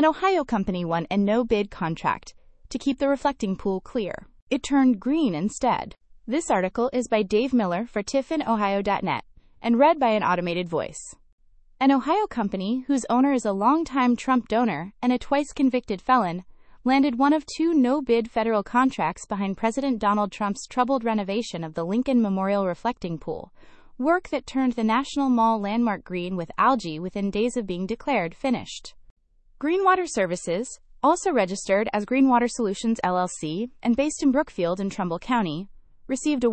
An Ohio company won a no-bid contract to keep the reflecting pool clear. It turned green instead. This article is by Dave Miller for TiffinOhio.net and read by an automated voice. An Ohio company, whose owner is a longtime Trump donor and a twice-convicted felon, landed one of two no-bid federal contracts behind President Donald Trump's troubled renovation of the Lincoln Memorial Reflecting Pool, work that turned the National Mall landmark green with algae within days of being declared finished. Greenwater Services, also registered as Greenwater Solutions LLC and based in Brookfield in Trumbull County, received a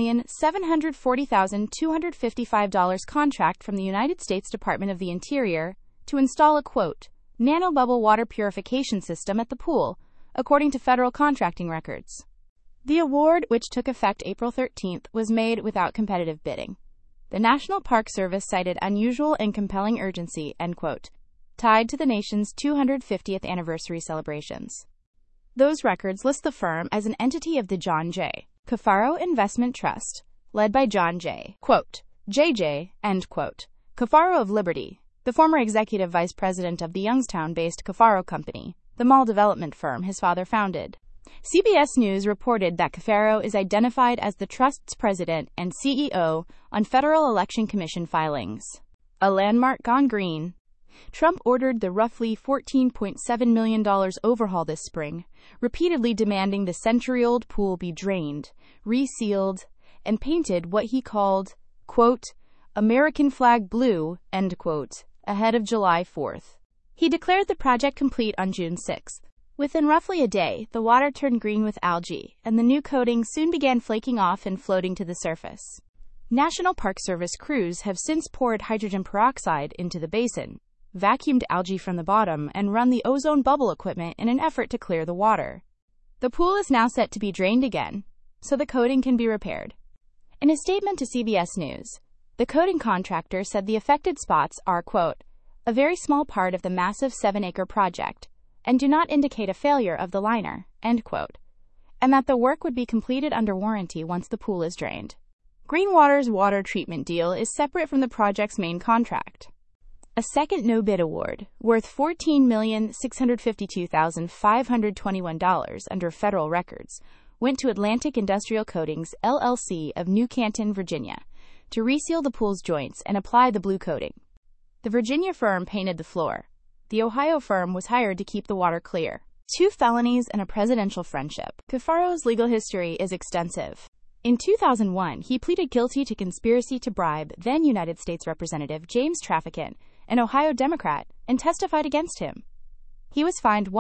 $1,740,255 contract from the United States Department of the Interior to install a, quote, nanobubble water purification system at the pool, according to federal contracting records. The award, which took effect April 13, was made without competitive bidding. The National Park Service cited unusual and compelling urgency, end quote, tied to the nation's 250th anniversary celebrations. Those records list the firm as an entity of the John J. Cafaro Investment Trust, led by John J. quote, J.J., end quote, Cafaro of Liberty, the former executive vice president of the Youngstown-based Cafaro Company, the mall development firm his father founded. CBS News reported that Cafaro is identified as the trust's president and CEO on Federal Election Commission filings. A landmark gone green. Trump ordered the roughly $14.7 million overhaul this spring, repeatedly demanding the century-old pool be drained, resealed, and painted what he called, quote, American flag blue, end quote, ahead of July 4th. He declared the project complete on June 6th. Within roughly a day, the water turned green with algae, and the new coating soon began flaking off and floating to the surface. National Park Service crews have since poured hydrogen peroxide into the basin, vacuumed algae from the bottom, and run the ozone bubble equipment in an effort to clear the water. The pool is now set to be drained again, so the coating can be repaired. In a statement to CBS News, the coating contractor said the affected spots are, quote, a very small part of the massive 7-acre project, and do not indicate a failure of the liner, end quote, and that the work would be completed under warranty once the pool is drained. Greenwater's water treatment deal is separate from the project's main contract. A second no-bid award, worth $14,652,521 under federal records, went to Atlantic Industrial Coatings, LLC of New Canton, Virginia, to reseal the pool's joints and apply the blue coating. The Virginia firm painted the floor. The Ohio firm was hired to keep the water clear. 2 felonies and a presidential friendship. Cafaro's legal history is extensive. In 2001, he pleaded guilty to conspiracy to bribe then United States Representative James Traficant, an Ohio Democrat, and testified against him. He was fined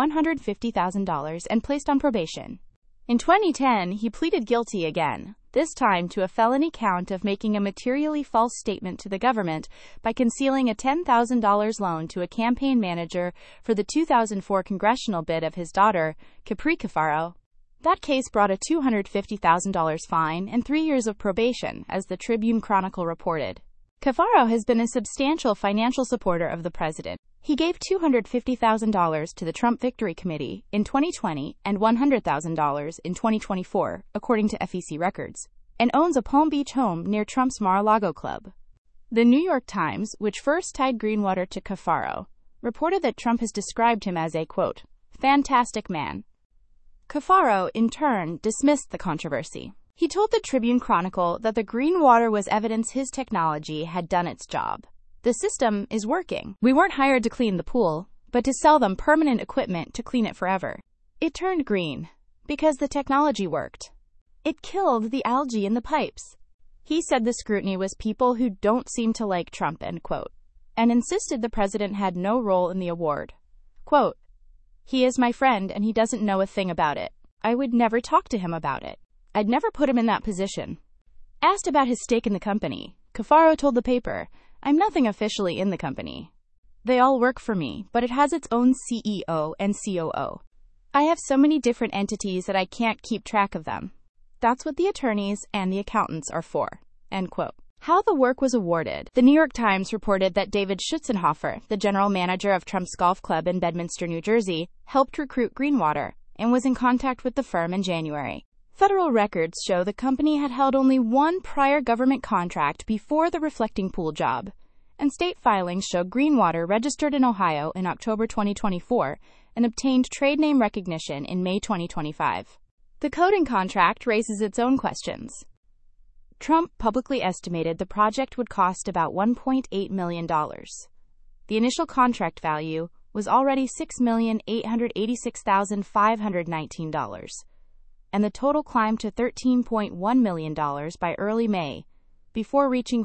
$150,000 and placed on probation. In 2010, he pleaded guilty again, this time to a felony count of making a materially false statement to the government by concealing a $10,000 loan to a campaign manager for the 2004 congressional bid of his daughter, Capri Cafaro. That case brought a $250,000 fine and 3 years of probation, as the Tribune-Chronicle reported. Cafaro has been a substantial financial supporter of the president. He gave $250,000 to the Trump Victory Committee in 2020 and $100,000 in 2024, according to FEC records, and owns a Palm Beach home near Trump's Mar-a-Lago club. The New York Times, which first tied Greenwater to Cafaro, reported that Trump has described him as a, quote, fantastic man. Cafaro, in turn, dismissed the controversy. He told the Tribune-Chronicle that the green water was evidence his technology had done its job. The system is working. We weren't hired to clean the pool, but to sell them permanent equipment to clean it forever. It turned green because the technology worked. It killed the algae in the pipes. He said the scrutiny was people who don't seem to like Trump, end quote, and insisted the president had no role in the award. Quote, he is my friend and he doesn't know a thing about it. I would never talk to him about it. I'd never put him in that position. Asked about his stake in the company, Cafaro told the paper, I'm nothing officially in the company. They all work for me, but it has its own CEO and COO. I have so many different entities that I can't keep track of them. That's what the attorneys and the accountants are for, end quote. How the work was awarded. The New York Times reported that David Schutzenhofer, the general manager of Trump's golf club in Bedminster, New Jersey, helped recruit Greenwater and was in contact with the firm in January. Federal records show the company had held only one prior government contract before the reflecting pool job, and state filings show Greenwater registered in Ohio in October 2024 and obtained trade name recognition in May 2025. The coating contract raises its own questions. Trump publicly estimated the project would cost about $1.8 million. The initial contract value was already $6,886,519, and the total climbed to $13.1 million by early May, before reaching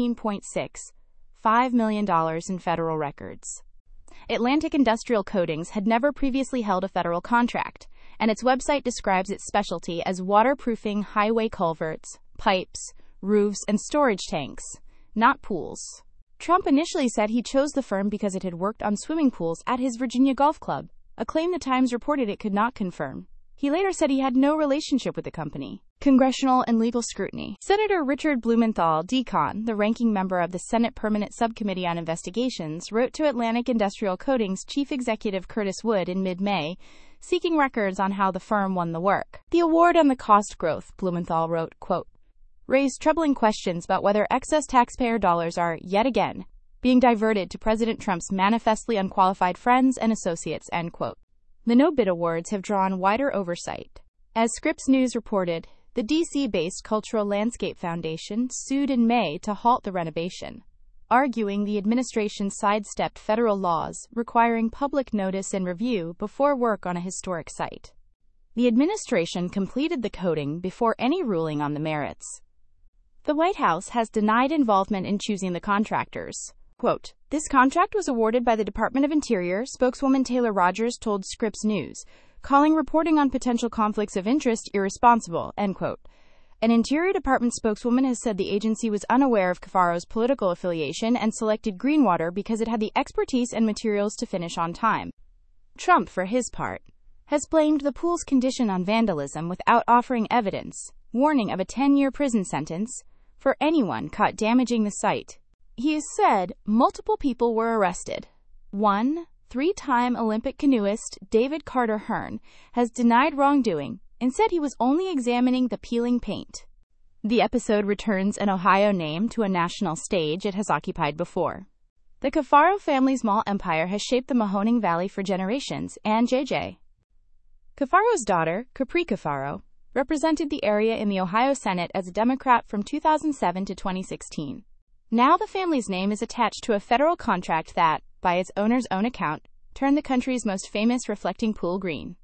$14.65 million in federal records. Atlantic Industrial Coatings had never previously held a federal contract, and its website describes its specialty as waterproofing highway culverts, pipes, roofs, and storage tanks, not pools. Trump initially said he chose the firm because it had worked on swimming pools at his Virginia Golf Club, a claim the Times reported it could not confirm. He later said he had no relationship with the company. Congressional and legal scrutiny. Senator Richard Blumenthal, D-Con, the ranking member of the Senate Permanent Subcommittee on Investigations, wrote to Atlantic Industrial Coatings chief executive Curtis Wood in mid-May, seeking records on how the firm won the work. The award and the cost growth, Blumenthal wrote, quote, raised troubling questions about whether excess taxpayer dollars are, yet again, being diverted to President Trump's manifestly unqualified friends and associates, end quote. The no-bid awards have drawn wider oversight. As Scripps News reported, the D.C.-based Cultural Landscape Foundation sued in May to halt the renovation, arguing the administration sidestepped federal laws requiring public notice and review before work on a historic site. The administration completed the coating before any ruling on the merits. The White House has denied involvement in choosing the contractors. Quote, this contract was awarded by the Department of Interior, spokeswoman Taylor Rogers told Scripps News, calling reporting on potential conflicts of interest irresponsible, end quote. An Interior Department spokeswoman has said the agency was unaware of Cafaro's political affiliation and selected Greenwater because it had the expertise and materials to finish on time. Trump, for his part, has blamed the pool's condition on vandalism without offering evidence, warning of a 10-year prison sentence for anyone caught damaging the site. He has said multiple people were arrested. One, three-time Olympic canoeist David Carter Hearn has denied wrongdoing and said he was only examining the peeling paint. The episode returns an Ohio name to a national stage it has occupied before. The Cafaro family's mall empire has shaped the Mahoning Valley for generations, and J.J. Cafaro's daughter, Capri Cafaro, represented the area in the Ohio Senate as a Democrat from 2007 to 2016. Now the family's name is attached to a federal contract that, by its owner's own account, turned the country's most famous reflecting pool green.